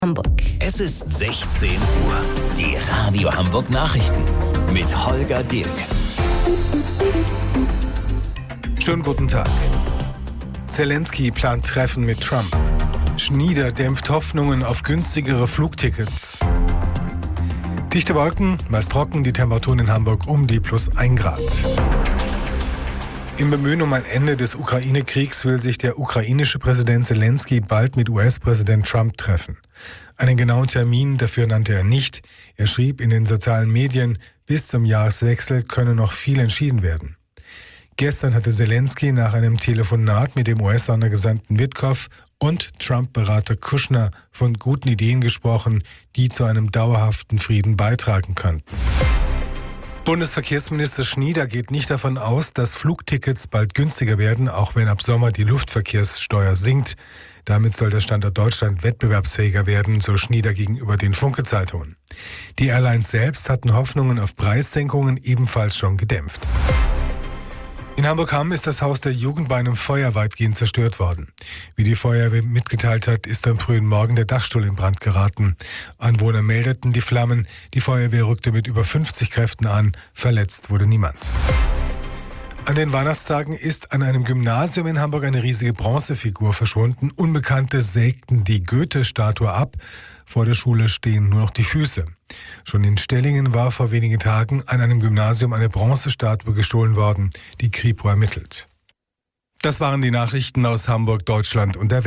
Hamburg. Es ist 16 Uhr. Die Radio Hamburg Nachrichten mit Holger Dilk. Schönen guten Tag. Zelensky plant Treffen mit Trump. Schnieder dämpft Hoffnungen auf günstigere Flugtickets. Dichte Wolken, meist trocken, die Temperaturen in Hamburg um die +1 Grad. Im Bemühen um ein Ende des Ukraine-Kriegs will sich der ukrainische Präsident Zelensky bald mit US-Präsident Trump treffen. Einen genauen Termin dafür nannte er nicht. Er schrieb in den sozialen Medien, bis zum Jahreswechsel könne noch viel entschieden werden. Gestern hatte Zelensky nach einem Telefonat mit dem US-Sondergesandten Witkow und Trump-Berater Kushner von guten Ideen gesprochen, die zu einem dauerhaften Frieden beitragen könnten. Bundesverkehrsminister Schnieder geht nicht davon aus, dass Flugtickets bald günstiger werden, auch wenn ab Sommer die Luftverkehrssteuer sinkt. Damit soll der Standort Deutschland wettbewerbsfähiger werden, so Schnieder gegenüber den Funke-Zeitungen. Die Airlines selbst hatten Hoffnungen auf Preissenkungen ebenfalls schon gedämpft. In Hamburg-Hamm ist das Haus der Jugend bei einem Feuer weitgehend zerstört worden. Wie die Feuerwehr mitgeteilt hat, ist am frühen Morgen der Dachstuhl in Brand geraten. Anwohner meldeten die Flammen. Die Feuerwehr rückte mit über 50 Kräften an. Verletzt wurde niemand. An den Weihnachtstagen ist an einem Gymnasium in Hamburg eine riesige Bronzefigur verschwunden. Unbekannte sägten die Goethe-Statue ab. Vor der Schule stehen nur noch die Füße. Schon in Stellingen war vor wenigen Tagen an einem Gymnasium eine Bronzestatue gestohlen worden. Die Kripo ermittelt. Das waren die Nachrichten aus Hamburg, Deutschland und der Welt.